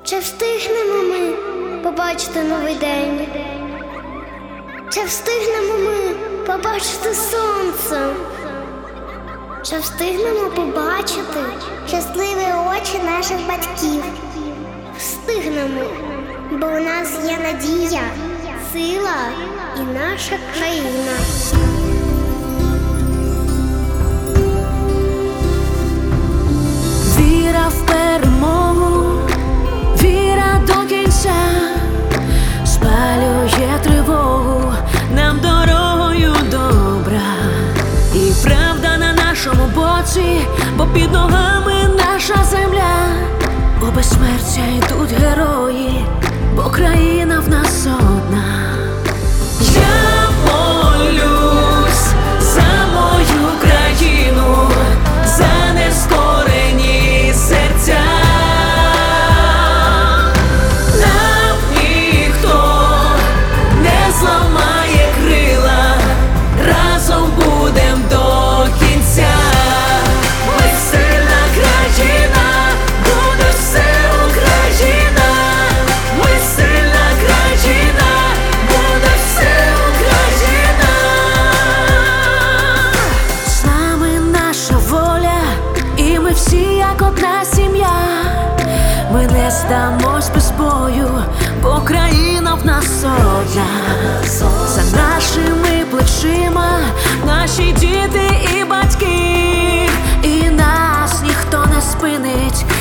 Чи встигнемо ми побачити новий день? Чи встигнемо ми побачити сонце? Чи встигнемо побачити щасливі очі наших батьків? Встигнемо, бо у нас є надія, сила і наша країна. Віра в перемогу, віра до кінця, спалює тривогу нам дорогою добра. І правда на нашому боці, бо під ногами наша земля. Бо безсмертя йдуть герої, бо країна в нас одна. Я молюсь за мою країну, за нескорені серця. Нам ніхто не зламає крила, разом будем до кінця. Ми сильна країна, буде все Україна. Ми сильна країна, буде все Україна. З нами наша воля, і ми всі як одна сім'я. Ми не здамось без бою, бо країна в нас одна. За нашими плечима наші діти і батьки, і нас ніхто не спинить.